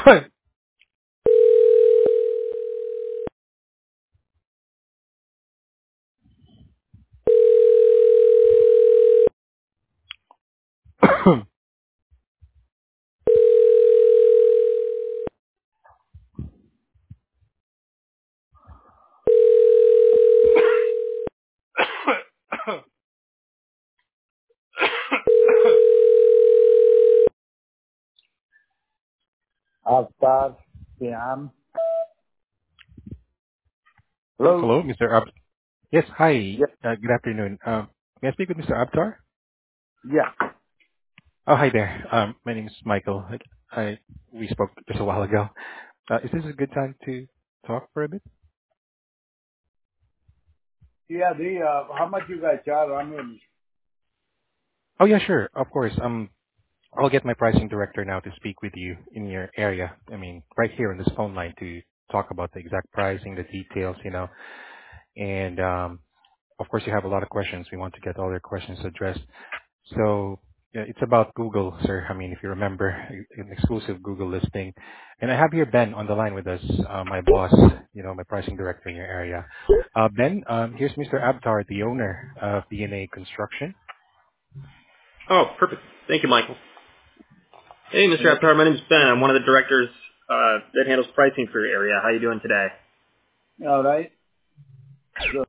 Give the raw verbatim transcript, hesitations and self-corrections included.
Avatar, Siam. Hello? Hello, Mister Ab. Yes, hi. Yes. Uh, good afternoon. Um, may I speak with Mister Abtar? Yeah. Oh, hi there. Um, my name is Michael. I, I we spoke just a while ago. Uh, is this a good time to talk for a bit? Yeah, the, uh, how much you guys charge? I mean, Oh, yeah, sure. Of course. Um, I'll get my pricing director now to speak with you in your area. I mean, right here on this phone line to talk about the exact pricing, the details, you know, and um, of course, you have a lot of questions. We want to get all your questions addressed. So yeah, it's about Google, sir. I mean, if you remember, an exclusive Google listing. And I have here Ben on the line with us, uh, my boss, you know, my pricing director in your area. Uh, Ben, um, here's Mister Abtar, the owner of D N A Construction. Oh, perfect. Thank you, Michael. Hey, Mister yeah. Aptar, my name is Ben. I'm one of the directors uh, that handles pricing for your area. How you doing today? All right. Good.